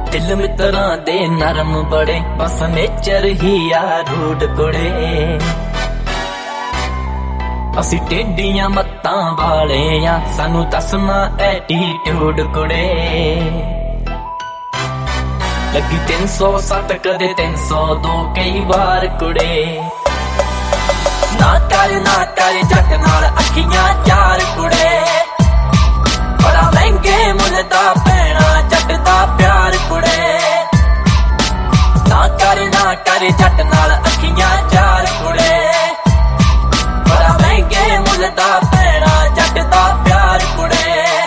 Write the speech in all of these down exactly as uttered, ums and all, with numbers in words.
दिल मित्रां दे नरम बड़े बस नेचर ही आ रूड कुड़े असी टेढ़ियां मत्तां वाले आ सानू दसना एटीट्यूड कुड़े लगी तीन सौ सत्त कदे तीन सौ दो कई बार कुड़े ना कर ना कर जट नाल अखियां चार कुड़े बड़ा महंगे मुल दा पैना जट दा प्यार कुड़े ना कर ना कर जट नाल अखियां चार कुड़े बड़ा महंगे मुल दा पैना जट दा प्यार कुड़े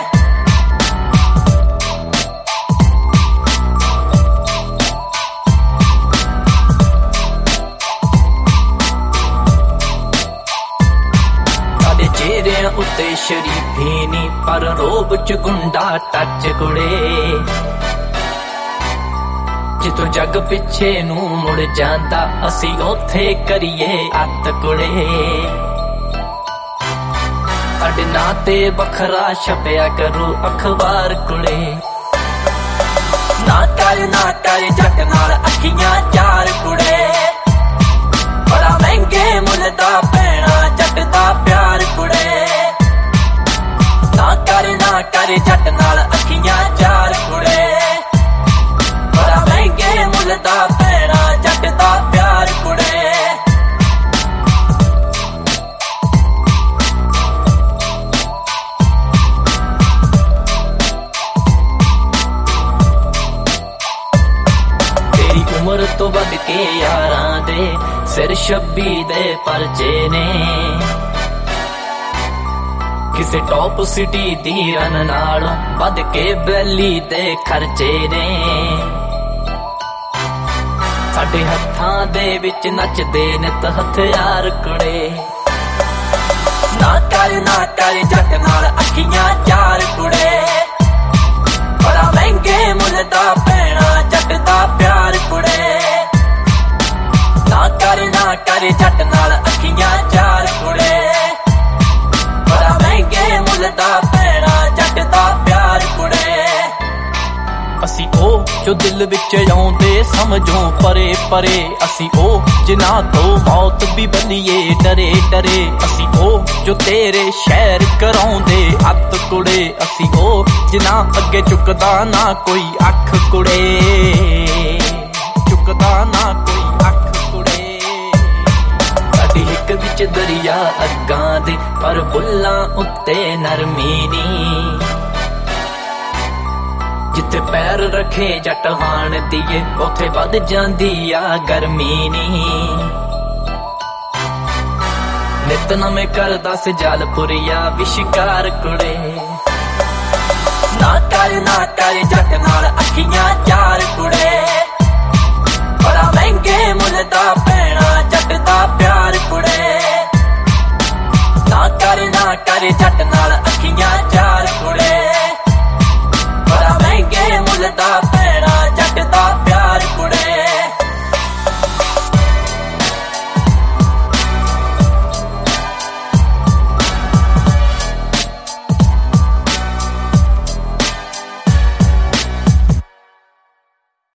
चेहरिया उत्ते शरीफी नी पर रोब च गुंडा टच कुड़े जितों जग पिछे नू मुड़ जांदा असी ओथे करिए अत कुड़े साडे नां ते बखरा छपया करो अखबार कुड़े ना कर ना कर जट नाल अखियां चार कुड़े बड़ा महंगे मुल दा पैना जट दा प्यार कुड़े ना कर ना कर जट नाल अखियां चार कुड़े बड़ा महंगे मुल दा पैना जट दा प्यार कुड़े तेरी उम्र तो बद के यारां दे सिर छब्बी दे परचे ने किसे टॉप सिटी दी रन नालों बद के बैली दे खर्चे ने साडे हत्थां दे विच नचदे नित हथियार कुड़े ना कर ना कर जट नाल अखियां चार कुड़े बड़ा महंगे मुल दा पैना जट दा प्यार कुड़े ना कर ना कर जट नाल अखियां चार कुड़े बड़ा महंगे मुल दा पैना जट दा प्यार कुड़े असी ओ जो दिल विच आउंदे समझो परे परे असी ओ जिन्हां तो मौत भी बलिए डरे डरे असी ओ जो तेरे शहर कराउंदे अत कुड़े असी ओ जिन्हां अगे चुकदा ना कोई अख कुड़े चुकदा ना कोई हिक विच दरिया अगां दे पर बुल्लां उत्ते नरमी नी जिथे पैर रखे जट हाण दिए उथे वध जांदी आ गर्मी नी नित नवें करदा सजालपुरिया विशिकार कुड़े ना कर ना कर जट नाल अखियां चार कुड़े बड़ा महंगे मुल